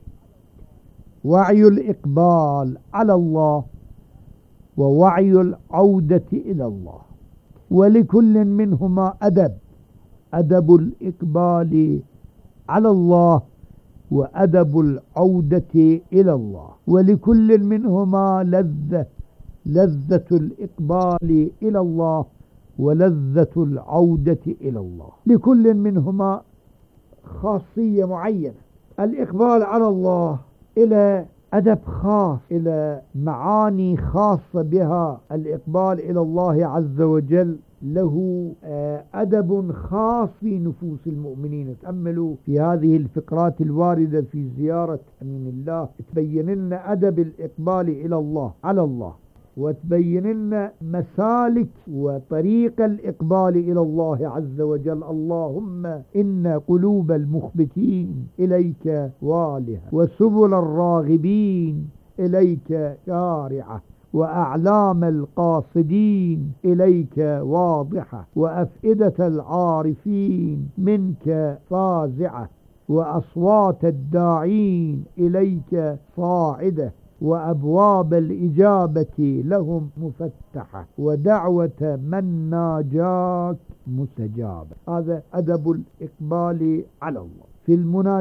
وعي الإقبال على الله ووعي العودة إلى الله، ولكل منهما أدب الإقبال على الله وأدب العودة إلى الله، ولكل منهما لذة الإقبال إلى الله ولذة العودة إلى الله. لكل منهما خاصية معينة. الإقبال على الله إلى أدب خاص، إلى معاني خاصة بها الإقبال إلى الله عز وجل، له أدب خاص في نفوس المؤمنين. تأملوا في هذه الفقرات الواردة في زيارة أمين الله، تبين لنا أدب الإقبال إلى الله على الله، وتبين لنا مسالك وطريق الإقبال إلى الله عز وجل. اللهم إن قلوب المخبتين إليك والهة، وسبل الراغبين إليك شارعة، وأعلام القاصدين إليك واضحة، وأفئدة العارفين منك فازعة، وأصوات الداعين إليك صاعدة، وأبواب الإجابة لهم مفتحة، ودعوة من ناجاك مستجابة. هذا أدب الإقبال على الله. في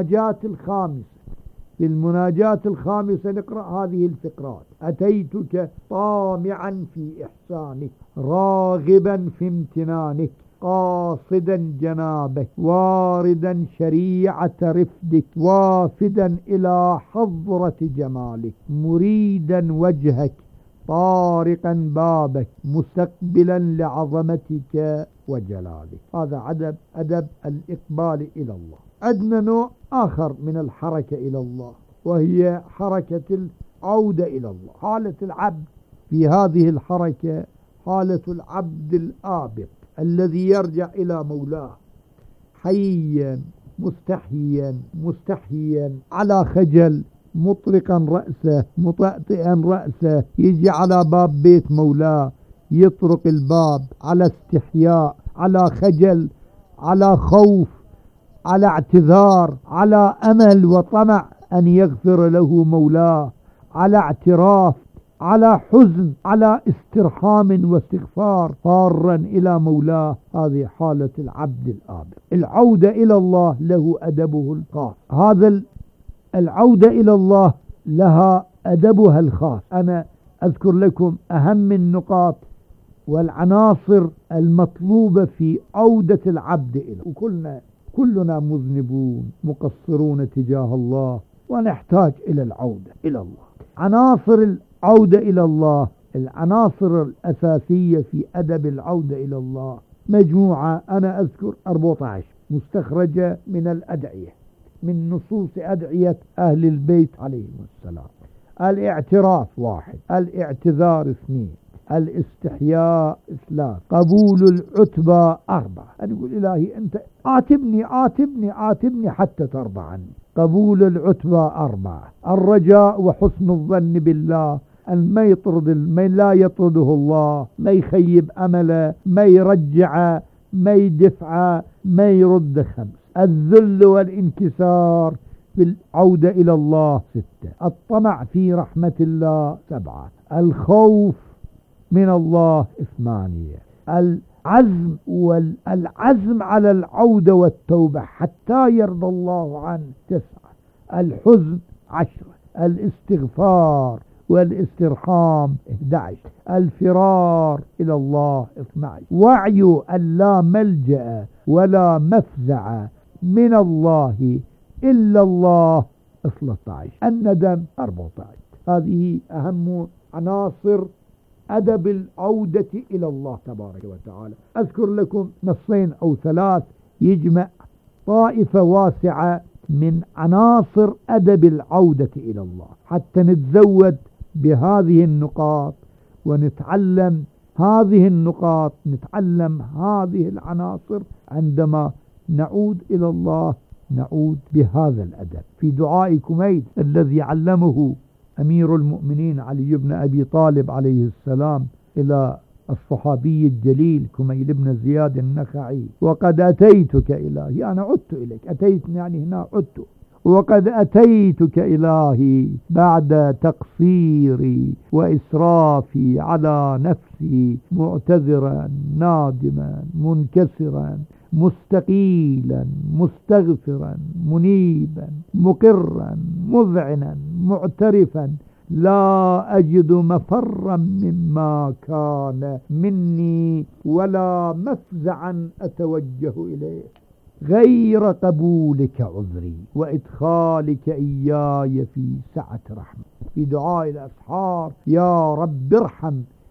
المناجاة الخامسة نقرأ هذه الفقرات: أتيتك طامعا في إحسانك، راغبا في امتنانك، قاصدا جنابك، واردا شريعة رفدك، وافدا إلى حضرة جمالك، مريدا وجهك، طارقا بابك، مستقبلا لعظمتك وجلالك. هذا أدب الإقبال إلى الله. عندنا نوع آخر من الحركة إلى الله، وهي حركة العودة إلى الله، حالة العبد. في هذه الحركة حالة العبد الآبق الذي يرجع إلى مولاه حيا مستحيا على خجل، مطرقا رأسه مطأطئا رأسه، يجي على باب بيت مولاه يطرق الباب على استحياء، على خجل، على خوف، على اعتذار، على أمل وطمع أن يغفر له مولاه، على اعتراف، على حزن، على استرحام واستغفار، فارا إلى مولاه. هذه حالة العبد الآبق. العودة إلى الله له أدبه الخاص. هذا العودة إلى الله لها أدبها الخاص. أنا أذكر لكم أهم النقاط والعناصر المطلوبة في عودة العبد إليه. وكلنا مذنبون مقصرون تجاه الله، ونحتاج إلى العودة إلى الله. عناصر العودة إلى الله، العناصر الأساسية في أدب العودة إلى الله مجموعة، أنا أذكر 14 مستخرجة من الأدعية، من نصوص أدعية أهل البيت عليهم السلام. الاعتراف 1، الاعتذار 2، الاستحياء 3، قبول العتبى 4. أنا أقول إلهي أنت عاتبني حتى ترضى عني. قبول العتبى 4، الرجاء وحسن الظن بالله، أن ما لا يطرده الله، ما يخيب أمله، ما يرجع، ما يدفع، ما يرد. 5، الذل والانكسار في العودة إلى الله 6، الطمع في رحمة الله 7، الخوف من الله 8، العزم على العودة والتوبة حتى يرضى الله عنه 9، الحزن 10، الاستغفار والاسترحام 11، الفرار إلى الله 12، وعي أن لا ملجأ ولا مفزع من الله إلا الله 13، الندم 14. هذه أهم عناصر أدب العودة إلى الله تبارك وتعالى. أذكر لكم نصين أو 3 يجمع طائفة واسعة من عناصر أدب العودة إلى الله، حتى نتزود بهذه النقاط ونتعلم هذه النقاط، نتعلم هذه العناصر. عندما نعود إلى الله نعود بهذا الأدب. في دعاء كميل الذي علمه أمير المؤمنين علي بن أبي طالب عليه السلام إلى الصحابي الجليل كميل بن زياد النخعي: وقد أتيتك إلهي، أنا عدت إليك، أتيتني يعني هنا عدت، وقد أتيتك إلهي بعد تقصيري وإسرافي على نفسي، معتذرا نادما منكسرا مستقيلا مستغفرا منيبا مقرا مذعنا معترفا، لا أجد مفرا مما كان مني ولا مفزعا أتوجه إليه غير قبولك عذري وإدخالك إياي في سعة رحمة. في دعاء الأسحار: يا رب ارحم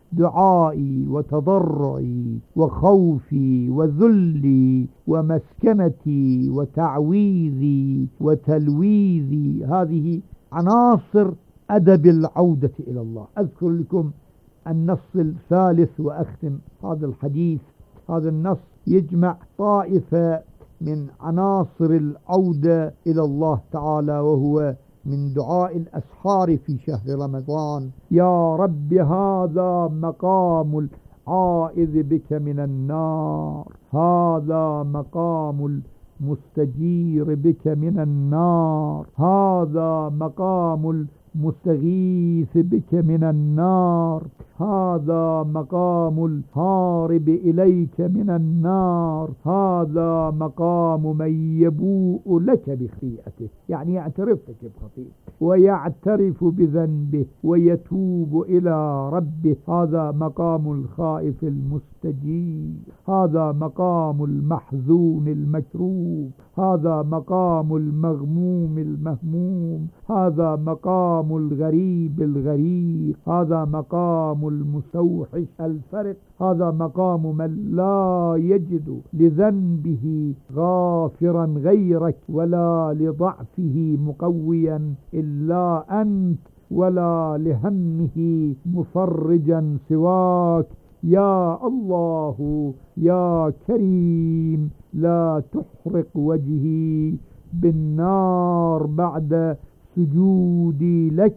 دعائي وتضرعي وخوفي وذلي ومسكنتي وتعويذي وتلويذي، هذه عناصر أدب العودة إلى الله. أذكر لكم النص الثالث وأختم هذا الحديث. هذا النص يجمع طائفة من عناصر العودة إلى الله تعالى، وهو من دعاء الأسحار في شهر رمضان: يا رب هذا مقام العائذ بك من النار، هذا مقام المستجير بك من النار، هذا مقام المستغيث بك من النار، هذا مقام الهارب إليك من النار، هذا مقام من يبوء لك بخطيئته، يعني يعترف لك بخطيئته ويعترف بذنبه ويتوب إلى ربه، هذا مقام الخائف المستجيب، هذا مقام المحزون المكروب، هذا مقام المغموم المهموم، هذا مقام الغريب الغريق، هذا مقام المستوحش الفرق، هذا مقام من لا يجد لذنبه غافرا غيرك ولا لضعفه مقويا إلا أنت ولا لهمه مفرجا سواك. يا الله يا كريم لا تحرق وجهي بالنار بعد سجودي لك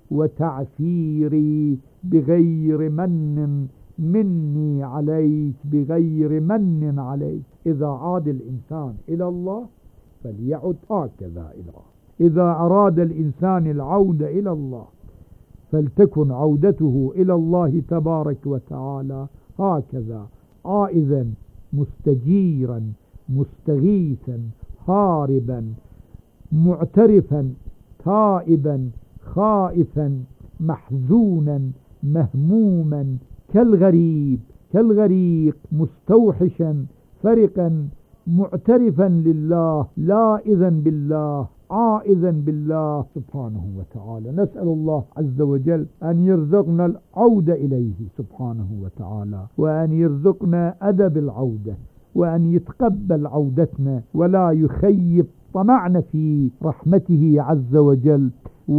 وتعثيري بغير من مني عليك، بغير من عليك. إذا عاد الإنسان إلى الله فليعد هكذا إلى الله. إذا أراد الإنسان العودة إلى الله فلتكن عودته إلى الله تبارك وتعالى هكذا: عائذا مستجيرا مستغيثا هاربا معترفا تائبا خائفا محزونا مهموما كالغريب كالغريق مستوحشا فرقا معترفا لله لائذا بالله عائذا بالله سبحانه وتعالى. نسأل الله عز وجل أن يرزقنا العودة إليه سبحانه وتعالى، وأن يرزقنا أدب العودة، وأن يتقبل عودتنا ولا يخيب طمعنا في رحمته عز وجل،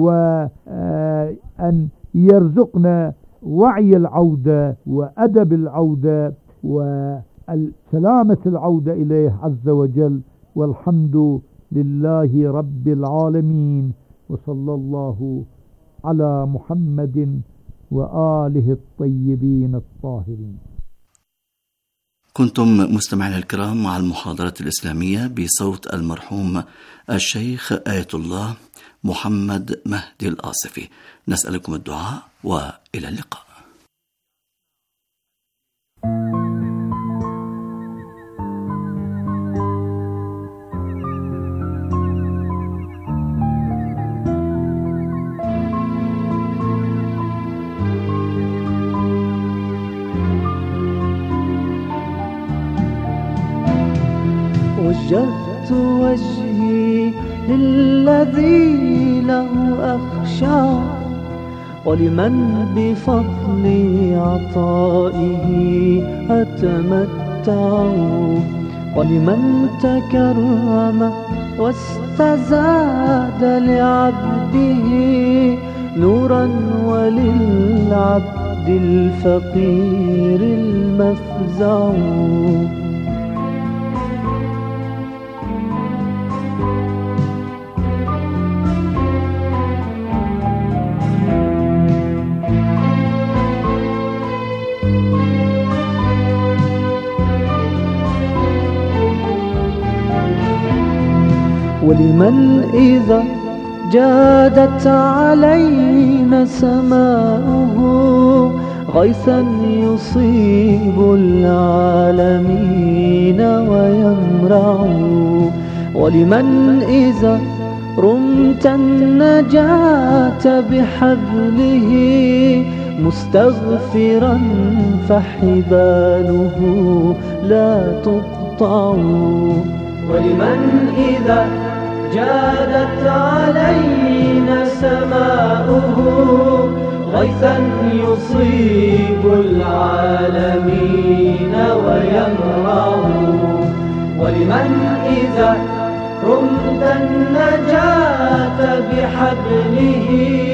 وأن يرزقنا وعي العودة وأدب العودة وسلامة العودة إليه عز وجل. والحمد لله رب العالمين، وصلى الله على محمد وآله الطيبين الطاهرين. كنتم مستمعين الكرام مع المحاضرة الإسلامية بصوت المرحوم الشيخ آية الله محمد مهدي الآصفي. نسألكم الدعاء وإلى اللقاء. وجهت وجهي للذي له أخشى، ولمن بفضل عطائه أتمتع، ولمن تكرم واستزاد لعبده نورا، وللعبد الفقير المفزع. ولمن إذا جادت علينا سماؤه غيثا يصيب العالمين ويمرع، ولمن إذا رمت النجاة بحبله مستغفرا فحباله لا تقطع، ولمن إذا جادت علينا سماؤه غيثا يصيب العالمين ويمرع، ولمن إذا رمت النجاة بحبله